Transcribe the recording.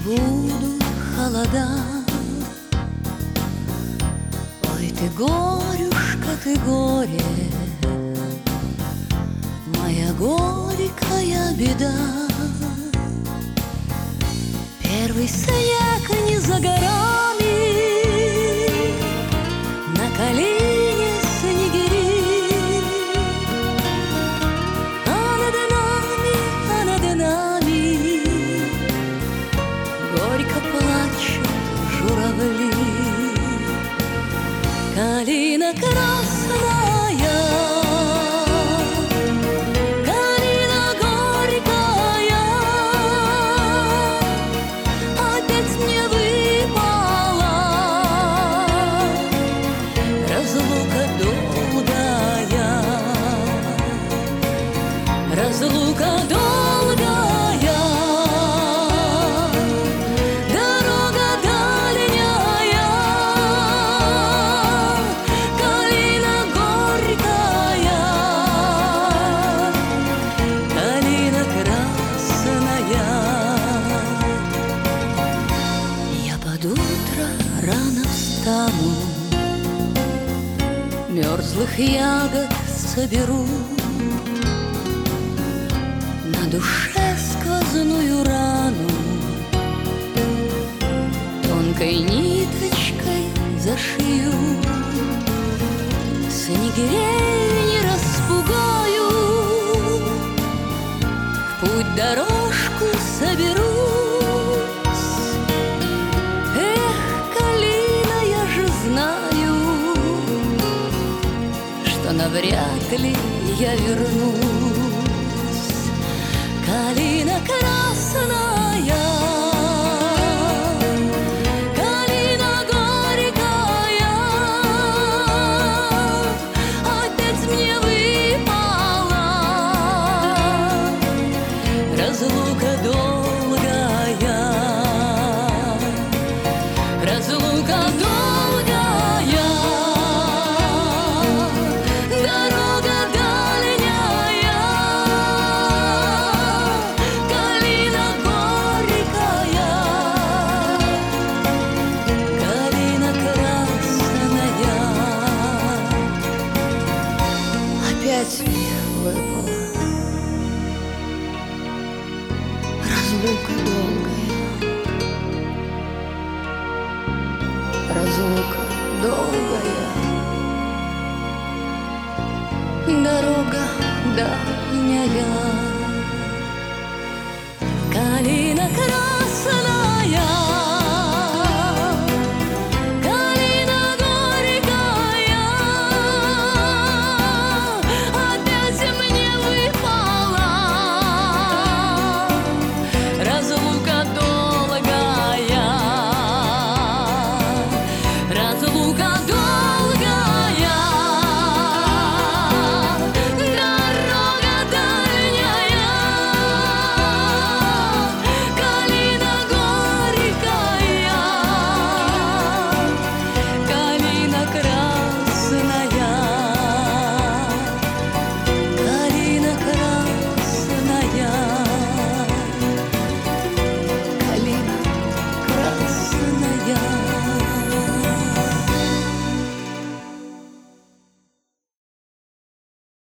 будут холода. Ой, ты горюшка, ты горе, моя горькая беда. Первый снег не за горами, на колени снегири, а над нами горько плачут журавли. Калина красная, калина горькая, опять мне выпала разлука долгая, разлука долгая. Утро рано встану, мерзлых ягод соберу, на душе сквозную рану тонкой ниточкой зашью. Снегирей не распугаю, в путь дорожку соберу. Навряд ли я вернусь. Калина красная, калина горькая, опять мне выпала разлука долгая, разлука долгая. Опять мне выпала разлука долгая, разлука долгая, дорога дальняя.